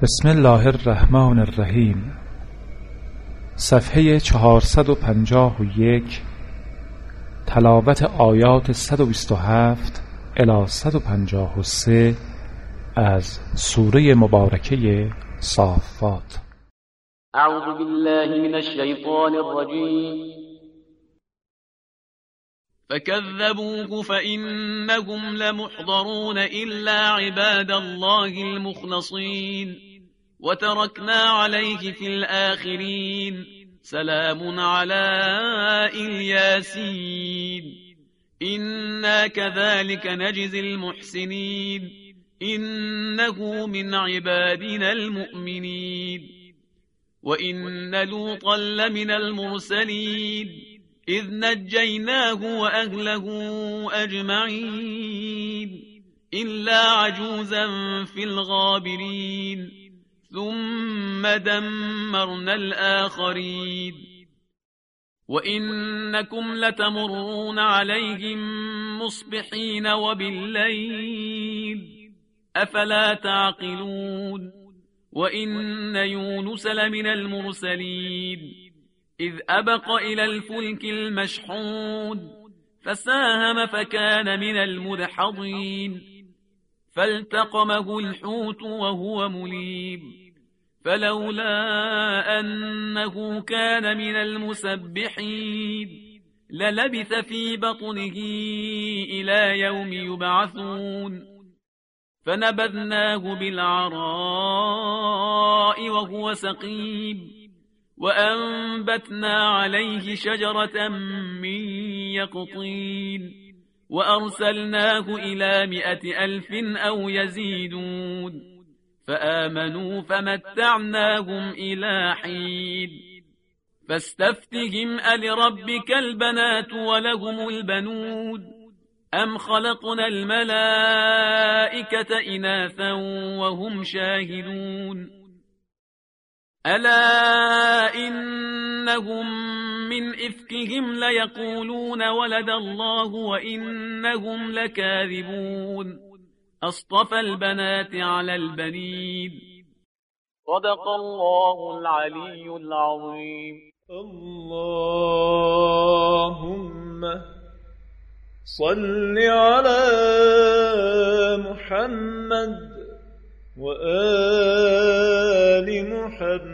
بسم الله الرحمن الرحیم. صفحه 451. تلاوت آیات 127 الی 153 از سوره مبارکه صافات. اعوذ بالله من الشیطان الرجیم. فكذبوه فإنهم لمحضرون إلا عباد الله المخلصين وتركنا عليه في الآخرين سلام على الياسين إنا كذلك نجزي المحسنين إنه من عبادنا المؤمنين وإن لوطا لمن المرسلين إذ نجيناه وأهله أجمعين إلا عجوزا في الغابرين ثم دمرنا الآخرين وإنكم لتمرون عليهم مصبحين وبالليل أفلا تعقلون وإن يونس لمن المرسلين إذ أبق إلى الفلك المشحون فساهم فكان من المدحضين فالتقمه الحوت وهو مليم فلولا أنه كان من المسبحين للبث في بطنه إلى يوم يبعثون فنبذناه بالعراء وهو سقيم وأنبتنا عليه شجرة من يقطين وأرسلناه إلى 100,000 أو يزيدون فآمنوا فمتعناهم إلى حين فاستفتهم ألربك البنات ولهم البنون أم خلقنا الملائكة إناثا وهم شاهدون ألا إنهم من إفكهم ليقولون ولد الله وإنهم لكاذبون أصطفى البنات على البنين صدق الله العلي العظيم. اللهم صل على محمد وآل محمد